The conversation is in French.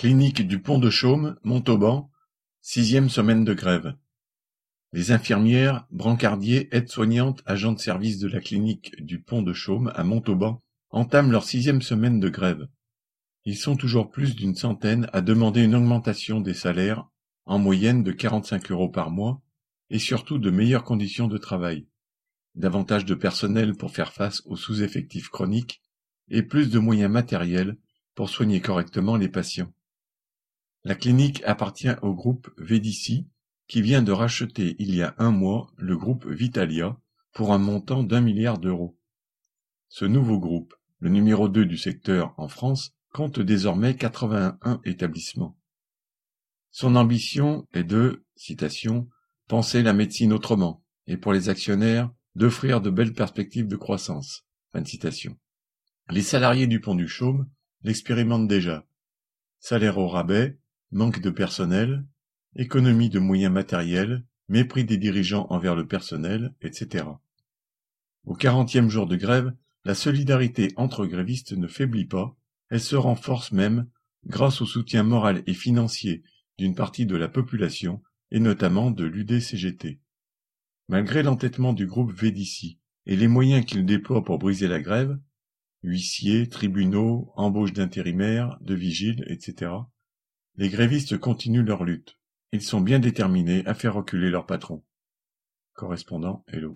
Clinique du Pont de Chaume, Montauban, 6e semaine de grève. Les infirmières, brancardiers, aides-soignantes, agents de service de la clinique du Pont de Chaume à Montauban entament leur 6e semaine de grève. Ils sont toujours plus d'une centaine à demander une augmentation des salaires, en moyenne de 45 € par mois, et surtout de meilleures conditions de travail, davantage de personnel pour faire face aux sous-effectifs chroniques, et plus de moyens matériels pour soigner correctement les patients. La clinique appartient au groupe Védici, qui vient de racheter il y a un mois le groupe Vitalia pour un montant d'1 milliard d'euros. Ce nouveau groupe, le numéro 2 du secteur en France, compte désormais 81 établissements. Son ambition est de, citation, « penser la médecine autrement » et pour les actionnaires, d'offrir de belles perspectives de croissance. Fin de citation. Les salariés du Pont du Chaume l'expérimentent déjà. Salaire au rabais, manque de personnel, économie de moyens matériels, mépris des dirigeants envers le personnel, etc. Au 40e jour de grève, la solidarité entre grévistes ne faiblit pas, elle se renforce même grâce au soutien moral et financier d'une partie de la population et notamment de l'UDCGT. Malgré l'entêtement du groupe Védici et les moyens qu'il déploie pour briser la grève, huissiers, tribunaux, embauches d'intérimaires, de vigiles, etc., les grévistes continuent leur lutte. Ils sont bien déterminés à faire reculer leur patron. Correspondant Hello.